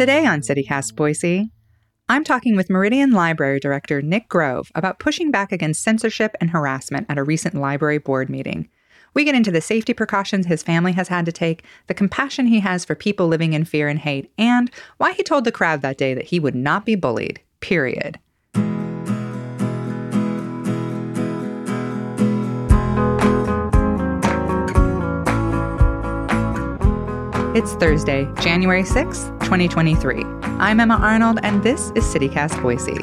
Today on CityCast Boise, I'm talking with Meridian Library Director Nick Grove about pushing back against censorship and harassment at a recent library board meeting. We get into the safety precautions his family has had to take, the compassion he has for people living in fear and hate, and why he told the crowd that day that he would not be bullied, period. It's Thursday, January 6th, 2023. I'm Emma Arnold, and this is CityCast Boise.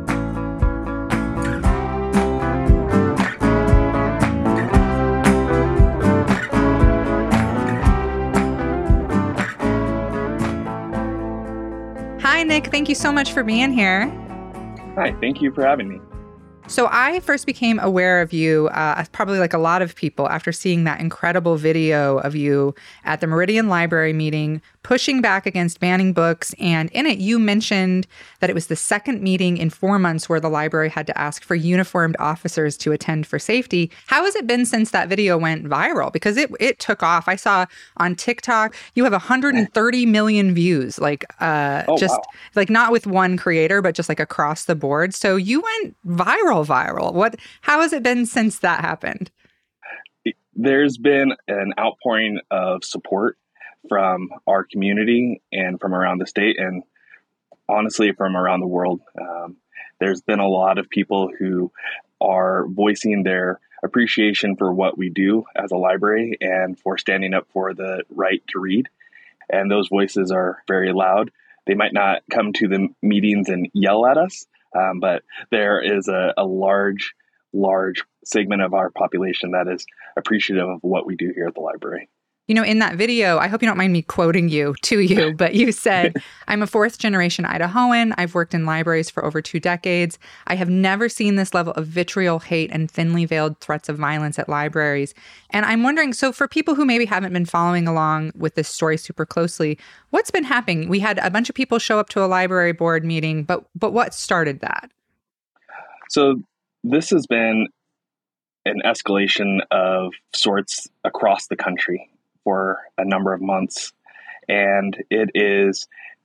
Hi, Nick. Thank you so much for being here. Hi, thank you for having me. So I first became aware of you, probably like a lot of people, after seeing that incredible video of you at the Meridian Library meeting, pushing back against banning books. And in it, you mentioned that it was the second meeting in 4 months where the library had to ask for uniformed officers to attend for safety. How has it been since that video went viral? Because it took off. I saw on TikTok, you have 130 million views, like wow. like not with one creator, but just like across the board. So you went viral. How has it been since that happened? There's been an outpouring of support from our community and from around the state, and honestly from around the world. There's been a lot of people who are voicing their appreciation for what we do as a library and for standing up for the right to read. And those voices are very loud. They might not come to the meetings and yell at us, but there is a large segment of our population that is appreciative of what we do here at the library. You know, in that video, I hope you don't mind me quoting you to you, but you said, I'm a fourth generation Idahoan. I've worked in libraries for over 2 decades. I have never seen this level of vitriol, hate, and thinly veiled threats of violence at libraries. And I'm wondering, so for people who maybe haven't been following along with this story super closely, what's been happening? We had a bunch of people show up to a library board meeting, but what started that? So this has been an escalation of sorts across the country for a number of months. And it is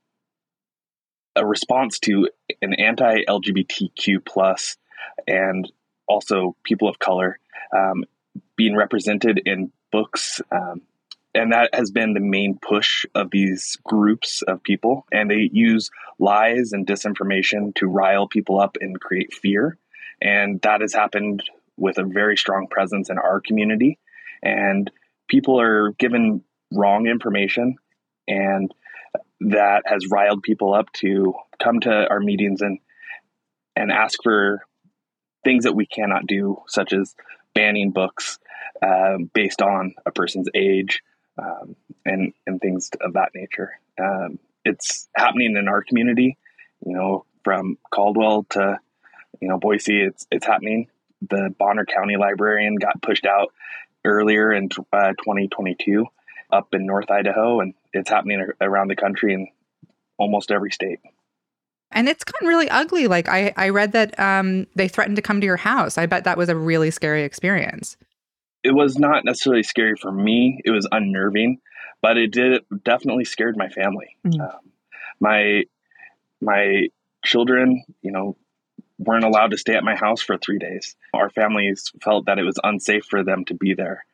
a response to an anti-LGBTQ plus and also people of color being represented in books. And that has been the main push of these groups of people. And they use lies and disinformation to rile people up and create fear. And that has happened with a very strong presence in our community. And people are given wrong information, and that has riled people up to come to our meetings and ask for things that we cannot do, such as banning books based on a person's age and things of that nature. It's happening in our community, from Caldwell to Boise. It's happening. The Bonner County librarian got pushed out earlier in 2022 up in North Idaho, and it's happening around the country in almost every state. And it's gotten really ugly. Like I read that they threatened to come to your house. I bet that was a really scary experience. It was not necessarily scary for me. It was unnerving, but it definitely scared my family. My children, weren't allowed to stay at my house for 3 days. Our families felt that it was unsafe for them to be there.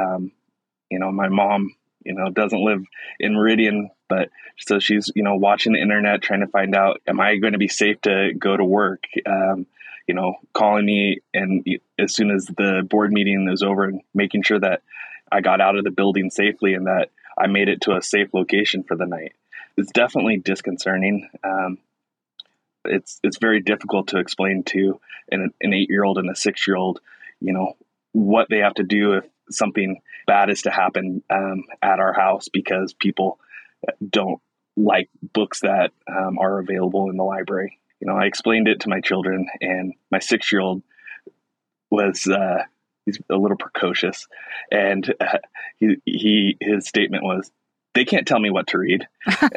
My mom, doesn't live in Meridian, but so she's, watching the internet, trying to find out, am I going to be safe to go to work? Calling me, and as soon as the board meeting is over, and making sure that I got out of the building safely and that I made it to a safe location for the night. It's definitely disconcerting. It's very difficult to explain to an 8-year-old and a 6-year-old, what they have to do if something bad is to happen at our house because people don't like books that are available in the library. I explained it to my children, and my 6-year-old was he's a little precocious, and his statement was, "They can't tell me what to read."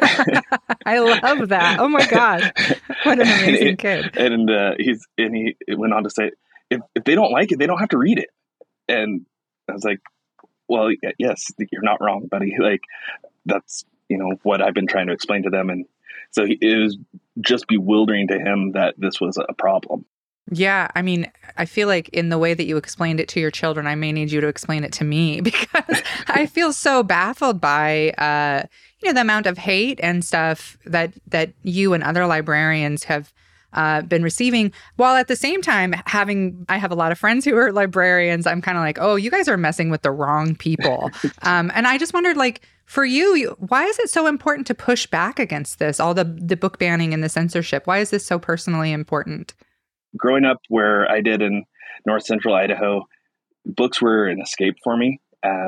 I love that. Oh my gosh, what an amazing kid! And he went on to say, if they don't like it, they don't have to read it. And I was like, well, yes, you're not wrong, buddy. Like, that's what I've been trying to explain to them. And So it was just bewildering to him that this was a problem. Yeah, I mean, I feel like in the way that you explained it to your children, I may need you to explain it to me because I feel so baffled by the amount of hate and stuff that you and other librarians have been receiving, while at the same time I have a lot of friends who are librarians. I'm kind of like, oh, you guys are messing with the wrong people. And I just wondered, like, for you, why is it so important to push back against this, all the book banning and the censorship? Why is this so personally important? Growing up where I did in North Central Idaho, books were an escape for me.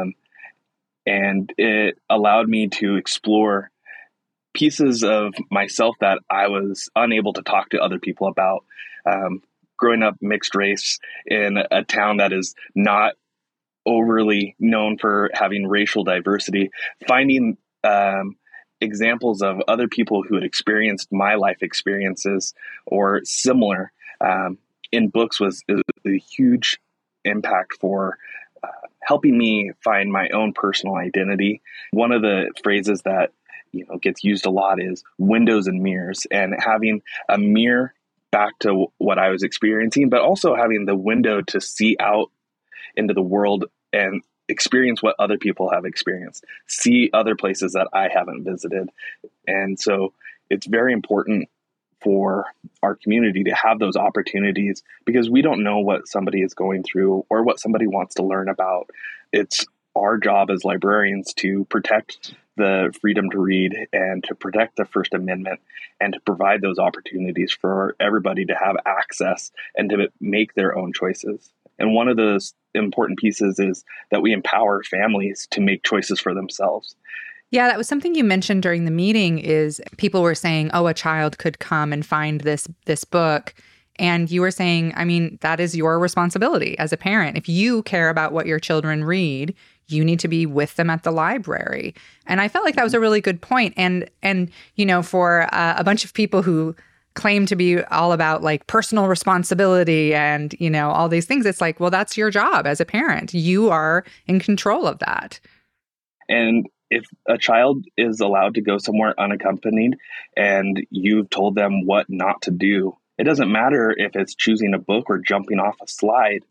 And it allowed me to explore pieces of myself that I was unable to talk to other people about. Growing up mixed race in a town that is not overly known for having racial diversity, finding examples of other people who had experienced my life experiences or similar in books was a huge impact for helping me find my own personal identity. One of the phrases that gets used a lot is windows and mirrors, and having a mirror back to what I was experiencing, but also having the window to see out into the world and experience what other people have experienced, see other places that I haven't visited. And so it's very important for our community to have those opportunities, because we don't know what somebody is going through or what somebody wants to learn about. It's our job as librarians to protect the freedom to read and to protect the First Amendment and to provide those opportunities for everybody to have access and to make their own choices. And one of those important pieces is that we empower families to make choices for themselves. Yeah, that was something you mentioned during the meeting, is people were saying, oh, a child could come and find this book. And you were saying, I mean, that is your responsibility as a parent. If you care about what your children read, you need to be with them at the library. And I felt like that was a really good point. And for a bunch of people who claim to be all about like personal responsibility and, all these things, it's like, well, that's your job as a parent. You are in control of that. And if a child is allowed to go somewhere unaccompanied and you've told them what not to do, it doesn't matter if it's choosing a book or jumping off a slide.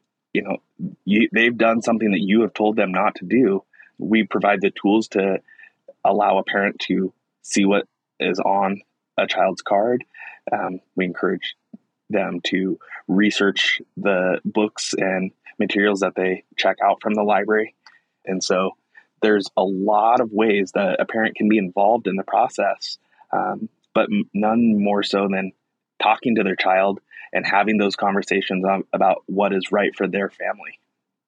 They've done something that you have told them not to do. We provide the tools to allow a parent to see what is on a child's card. We encourage them to research the books and materials that they check out from the library. And so there's a lot of ways that a parent can be involved in the process, but none more so than talking to their child and having those conversations about what is right for their family.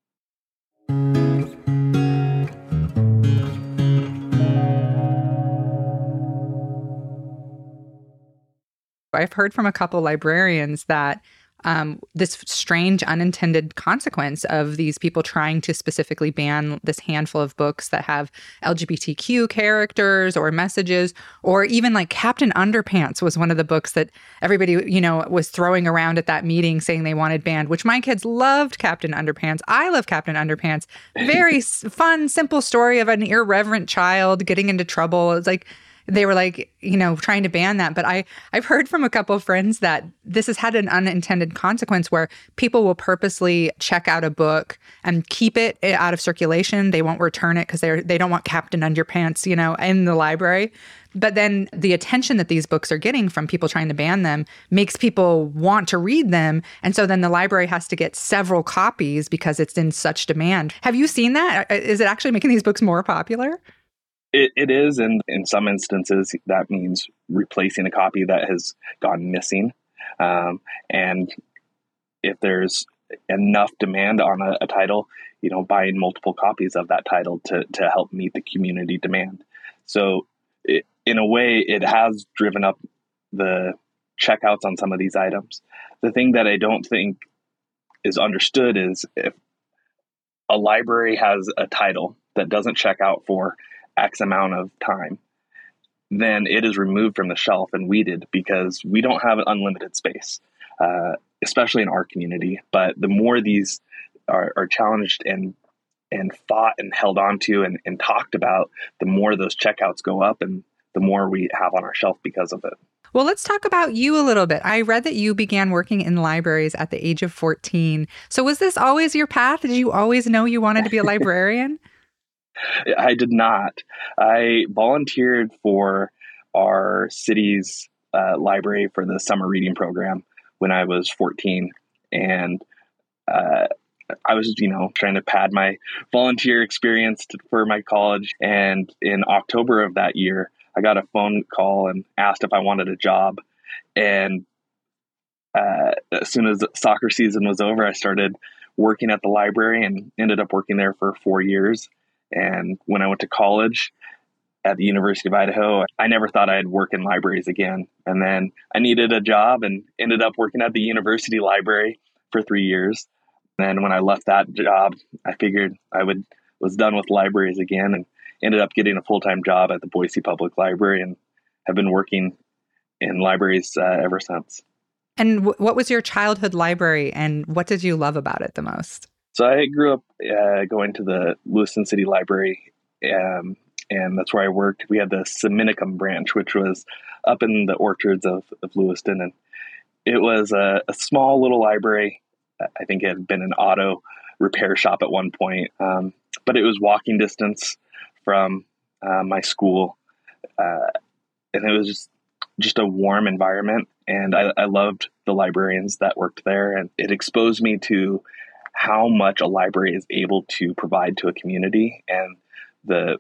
I've heard from a couple librarians that this strange unintended consequence of these people trying to specifically ban this handful of books that have LGBTQ characters or messages, or even like Captain Underpants was one of the books that everybody, was throwing around at that meeting saying they wanted banned, which my kids loved Captain Underpants. I love Captain Underpants. Very fun, simple story of an irreverent child getting into trouble. It's like, they were like, trying to ban that. But I've heard from a couple of friends that this has had an unintended consequence where people will purposely check out a book and keep it out of circulation. They won't return it because they don't want Captain Underpants, in the library. But then the attention that these books are getting from people trying to ban them makes people want to read them. And so then the library has to get several copies because it's in such demand. Have you seen that? Is it actually making these books more popular? It is, and in some instances, that means replacing a copy that has gone missing. And if there's enough demand on a title, buying multiple copies of that title to help meet the community demand. So in a way, it has driven up the checkouts on some of these items. The thing that I don't think is understood is if a library has a title that doesn't check out for X amount of time, then it is removed from the shelf and weeded because we don't have an unlimited space, especially in our community. But the more these are challenged and fought and held on to and talked about, the more those checkouts go up and the more we have on our shelf because of it. Well, let's talk about you a little bit. I read that you began working in libraries at the age of 14. So was this always your path? Did you always know you wanted to be a librarian? I did not. I volunteered for our city's library for the summer reading program when I was 14. And I was, trying to pad my volunteer experience for my college. And in October of that year, I got a phone call and asked if I wanted a job. And as soon as soccer season was over, I started working at the library and ended up working there for 4 years. And when I went to college at the University of Idaho, I never thought I'd work in libraries again. And then I needed a job and ended up working at the university library for 3 years. And when I left that job, I figured was done with libraries again, and ended up getting a full-time job at the Boise Public Library and have been working in libraries ever since. And what was your childhood library, and what did you love about it the most? So I grew up going to the Lewiston City Library, and that's where I worked. We had the Seminicum branch, which was up in the orchards of Lewiston, and it was a small little library. I think it had been an auto repair shop at one point, but it was walking distance from my school, and it was just a warm environment. And I loved the librarians that worked there, and it exposed me to how much a library is able to provide to a community, and the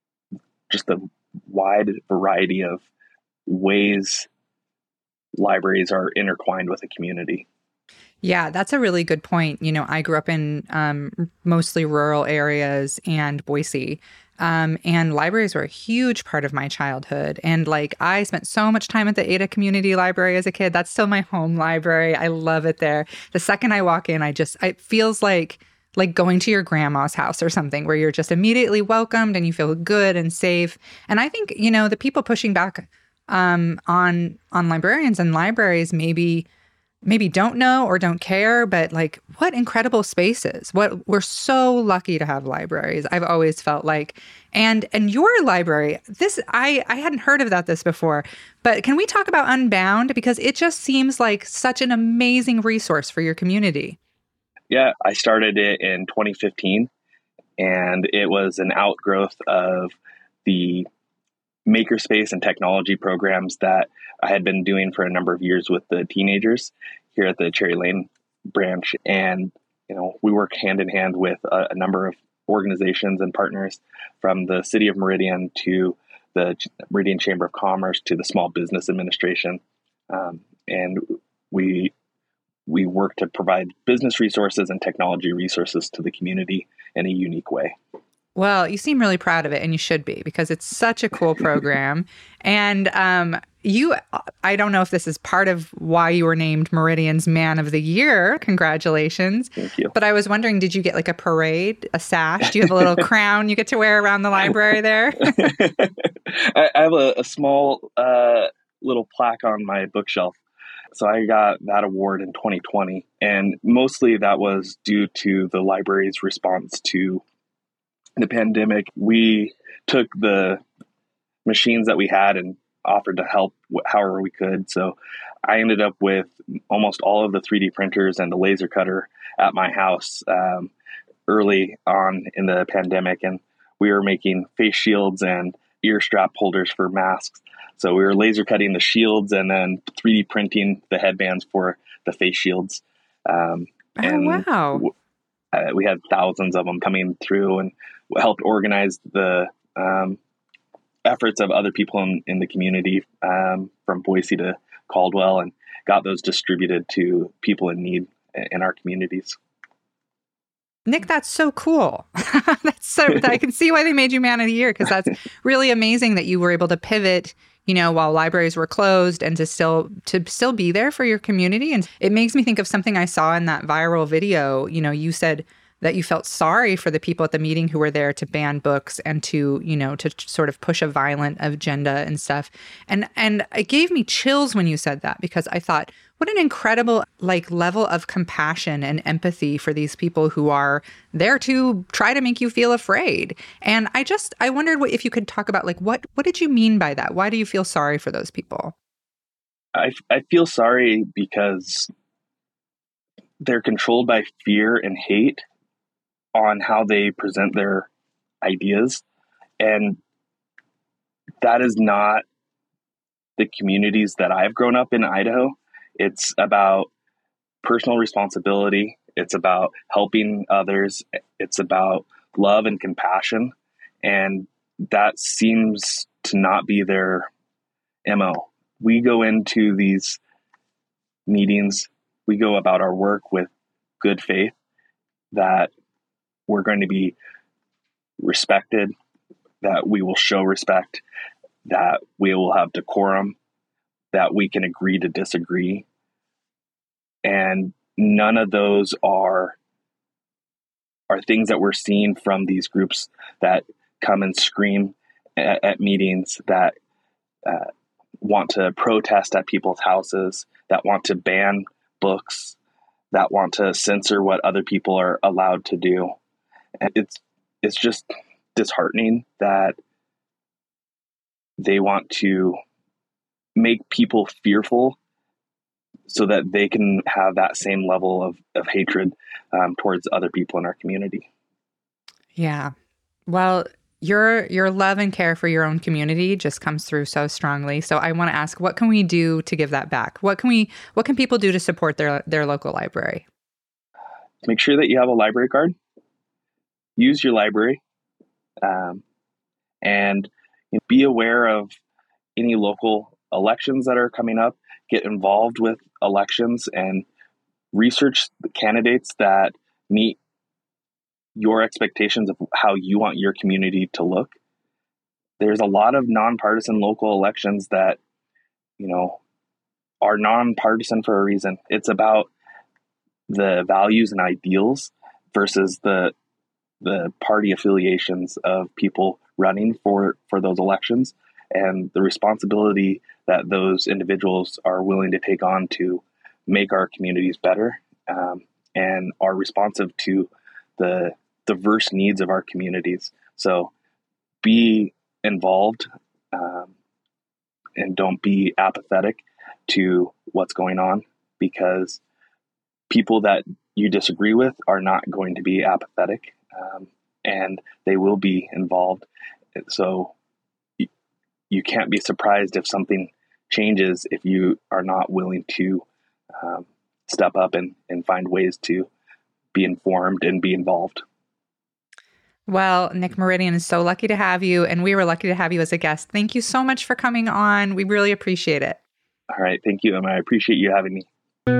wide variety of ways libraries are intertwined with a community. Yeah, that's a really good point. I grew up in mostly rural areas and Boise, and libraries were a huge part of my childhood. And I spent so much time at the Ada Community Library as a kid. That's still my home library. I love it there. The second I walk in, it feels like going to your grandma's house or something, where you're just immediately welcomed and you feel good and safe. And I think, the people pushing back on librarians and libraries maybe don't know or don't care, but what incredible spaces. We're so lucky to have libraries, I've always felt like. And your library, I hadn't heard about this before, but can we talk about Unbound? Because it just seems like such an amazing resource for your community. Yeah, I started it in 2015, and it was an outgrowth of the makerspace and technology programs that I had been doing for a number of years with the teenagers here at the Cherry Lane branch. And, we work hand in hand with a number of organizations and partners, from the City of Meridian to the Meridian Chamber of Commerce to the Small Business Administration. And we work to provide business resources and technology resources to the community in a unique way. Well, you seem really proud of it, and you should be, because it's such a cool program. And I don't know if this is part of why you were named Meridian's Man of the Year. Congratulations. Thank you. But I was wondering, did you get a parade, a sash? Do you have a little crown you get to wear around the library there? I have a small little plaque on my bookshelf. So I got that award in 2020, and mostly that was due to the library's response to the pandemic. We took the machines that we had and offered to help however we could. So I ended up with almost all of the 3D printers and the laser cutter at my house early on in the pandemic. And we were making face shields and ear strap holders for masks. So we were laser cutting the shields and then 3D printing the headbands for the face shields. Wow. We had thousands of them coming through, and helped organize the efforts of other people in the community, from Boise to Caldwell, and got those distributed to people in need in our communities. Nick, that's so cool. I can see why they made you Man of the Year, because that's really amazing that you were able to pivot, while libraries were closed, and to still be there for your community. And it makes me think of something I saw in that viral video. You said that you felt sorry for the people at the meeting who were there to ban books and to, to sort of push a violent agenda and stuff. And it gave me chills when you said that, because I thought, what an incredible level of compassion and empathy for these people who are there to try to make you feel afraid. And I wondered if you could talk about what did you mean by that? Why do you feel sorry for those people? I feel sorry because they're controlled by fear and hate on how they present their ideas. And that is not the communities that I've grown up in Idaho. It's about personal responsibility. It's about helping others. It's about love and compassion. And that seems to not be their MO. We go into these meetings, we go about our work with good faith that we're going to be respected, that we will show respect, that we will have decorum, that we can agree to disagree. And none of those are things that we're seeing from these groups that come and scream at meetings, that want to protest at people's houses, that want to ban books, that want to censor what other people are allowed to do. And it's just disheartening that they want to make people fearful so that they can have that same level of hatred towards other people in our community. Yeah. Well, your love and care for your own community just comes through so strongly. So I want to ask, what can we do to give that back? What can people do to support their local library? Make sure that you have a library card. Use your library, and be aware of any local elections that are coming up. Get involved with elections and research the candidates that meet your expectations of how you want your community to look. There's a lot of nonpartisan local elections that, are nonpartisan for a reason. It's about the values and ideals versus the party affiliations of people running for those elections, and the responsibility that those individuals are willing to take on to make our communities better, and are responsive to the diverse needs of our communities. So be involved, and don't be apathetic to what's going on, because people that you disagree with are not going to be apathetic, and they will be involved. So you can't be surprised if something changes if you are not willing to step up and find ways to be informed and be involved. Well, Nick Meridian is so lucky to have you, and we were lucky to have you as a guest. Thank you so much for coming on. We really appreciate it. All right. Thank you, Emma. I appreciate you having me.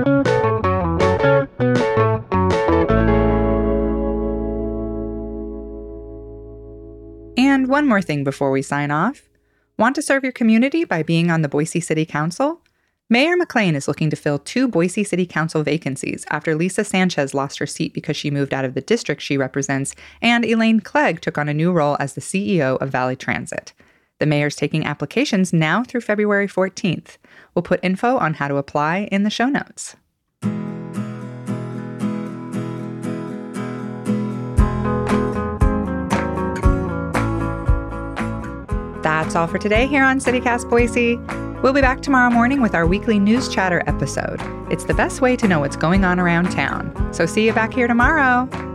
And one more thing before we sign off. Want to serve your community by being on the Boise City Council? Mayor McLean is looking to fill 2 Boise City Council vacancies after Lisa Sanchez lost her seat because she moved out of the district she represents, and Elaine Clegg took on a new role as the CEO of Valley Transit. The mayor's taking applications now through February 14th. We'll put info on how to apply in the show notes. That's all for today here on CityCast Boise. We'll be back tomorrow morning with our weekly News Chatter episode. It's the best way to know what's going on around town. So see you back here tomorrow.